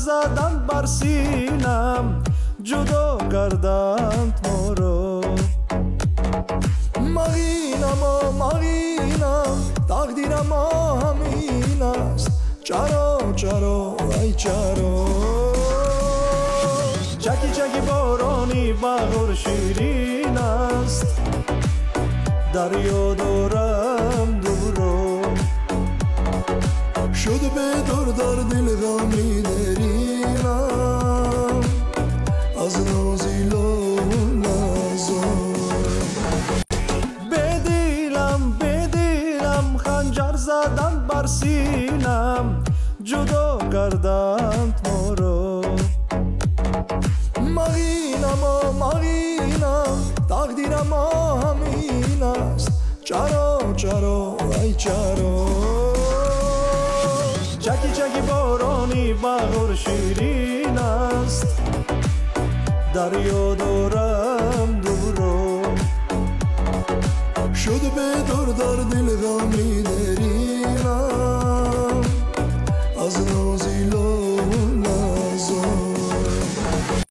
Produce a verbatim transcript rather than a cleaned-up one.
زدند بر سینم، جدا کردند ما را. مغینم و مغینم، تقدیر ما همین است. چرا چرا ای چرا؟ چکی چکی بارانی بهار شیرین است، دریا دارم دورو. شد بدار در دل غمی دریمم، از نازیلا نازم. بدیلم بدیلم خنجر زدند بر سینم، جدا کردند ما را. مغینم و مغینم، تقدیر ما همین است. چرا چرا ای چرا؟ چکی چکی بارانی بهار شیرین است، دریا دارم دورو. شد بدار در دل غمی